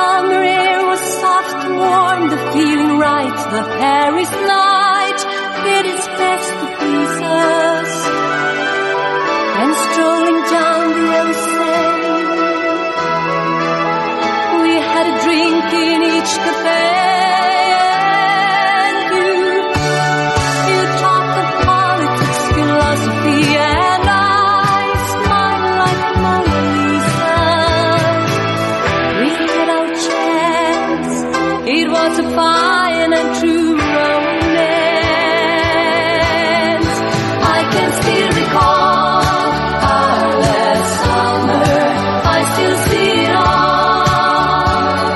summer air was soft and warm, the feeling right, the Paris night did its best to please us. And strolling down the Elysee, we had a drink in each cafe. And you talked of politics, philosophy, and I smiled like Mona Lisa. We had our chance, it was a fine and true romance. I can still recall our last summer, I still see it all.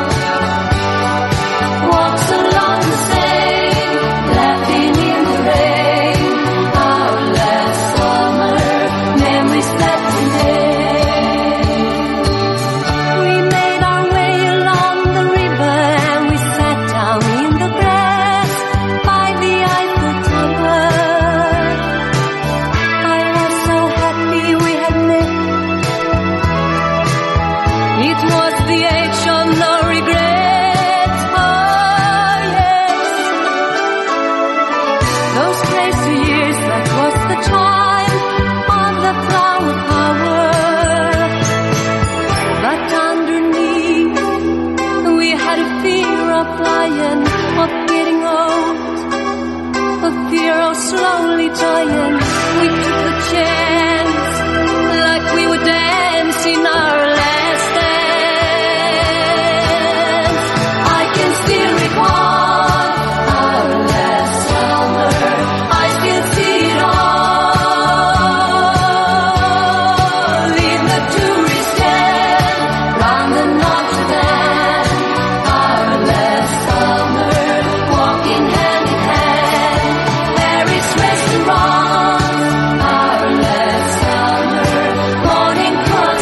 Walks along the Seine, laughing in the rain. Our last summer, memories that remain. We made our way along the river and we sat down in the grass by the Eiffel Tower. I was so happy we had met. It was the age of no regrets. Oh yes, those crazy years, that was the time of the flower power. But underneath, we had a fear of flying, of getting old, a fear of slowly dying. We took a chance, like we were dancing our last dance. I can still recall our last summer, I still see it all. In the tourist stand, round the Notre Dame. Our last summer, walking hand in hand. Paris restaurant. Our last summer, morning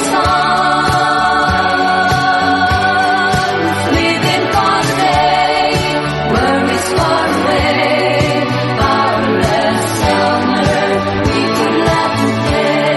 croissants. Living for the day, worries far away. Our last summer, we could laugh and play.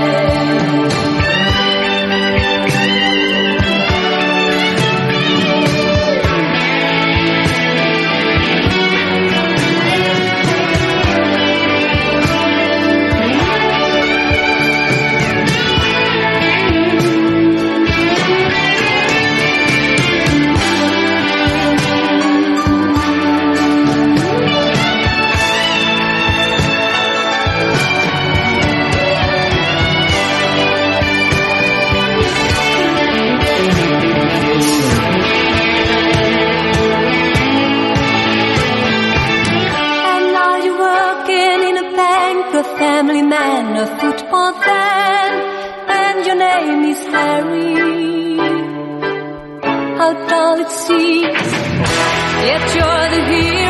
And now you're working in a bank, a family man, a football fan, and your name is Harry. How tall it seems, yet you're the hero.